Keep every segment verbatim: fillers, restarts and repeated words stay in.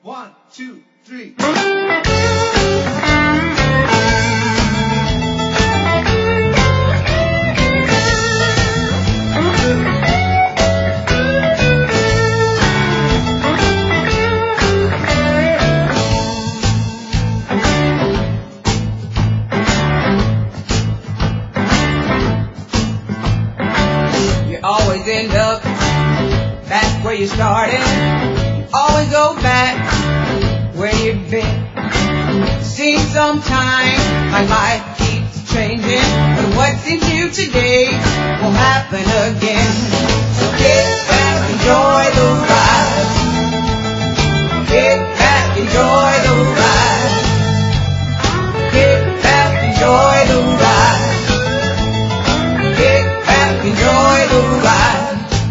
One, two, three. You always end up back where you started. You always go back where you've been. Seems sometimes my life keeps changing, but what seems new today will happen again. So get back, enjoy the ride. Get back, enjoy the ride. Get back, enjoy the ride. Get back, enjoy the ride.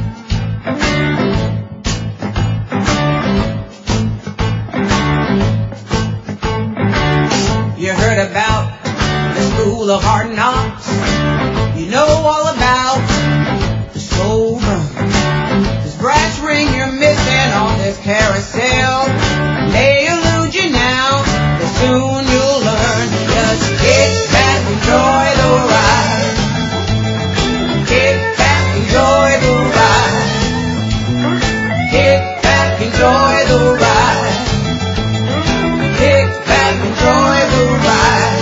You heard about the school of hard knocks. You know all about the slow run. This brass ring you're missing on this carousel may elude you now, but soon you'll learn. Just get back, enjoy the ride. Get back, enjoy the ride. Get back, enjoy the ride. Get back, enjoy the ride.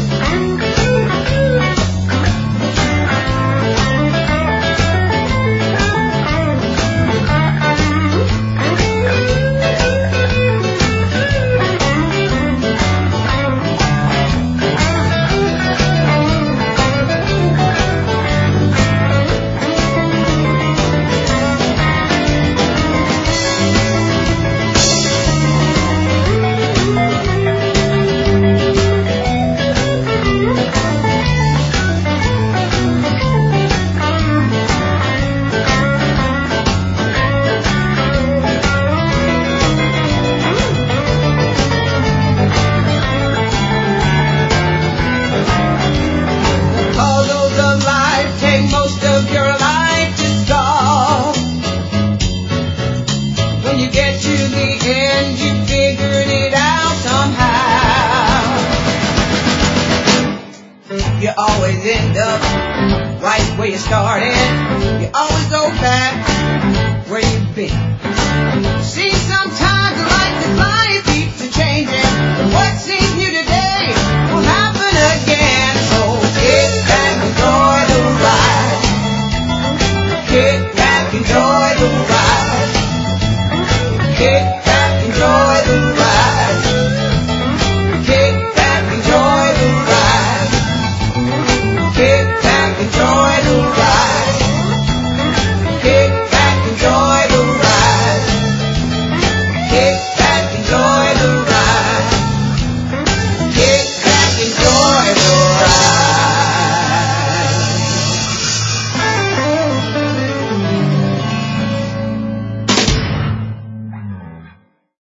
Puzzles of life take most of your life to solve. When you get to the end, you figured it out somehow. You always end up right where you started. You always go back where you've been. See, sometimes life is life keeps a changing, but what seems new today will happen again. So get back, enjoy the ride. Get back, enjoy the ride. Get back, enjoy the ride. Get back, enjoy the ride. Get back, enjoy the ride. Get back, enjoy the ride. Get back.